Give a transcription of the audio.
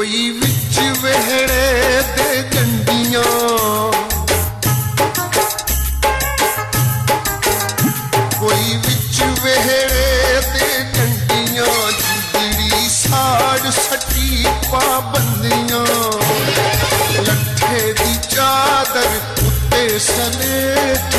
कोई विच वेहड़े दे डंडियां, कोई विच वेहड़े दे डंडियां, जिगड़ी साड़ सटी पाबंदियां, लट्ठे दी चादर उत्ते सलेट